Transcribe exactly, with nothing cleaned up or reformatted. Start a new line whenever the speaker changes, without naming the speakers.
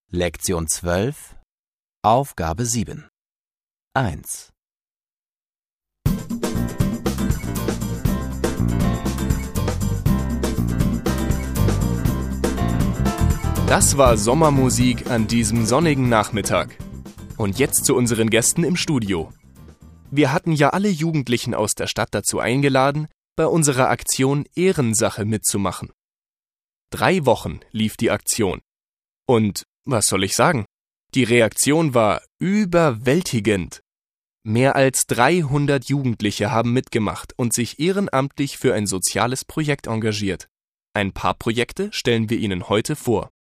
Lektion zwölf, Aufgabe sieben. eins.
Das war Sommermusik an diesem sonnigen Nachmittag. Und jetzt zu unseren Gästen im Studio. Wir hatten ja alle Jugendlichen aus der Stadt dazu eingeladen, bei unserer Aktion Ehrensache mitzumachen. Drei Wochen lief die Aktion. Und was soll ich sagen? Die Reaktion war überwältigend. Mehr als dreihundert Jugendliche haben mitgemacht und sich ehrenamtlich für ein soziales Projekt engagiert. Ein paar Projekte stellen wir Ihnen heute vor.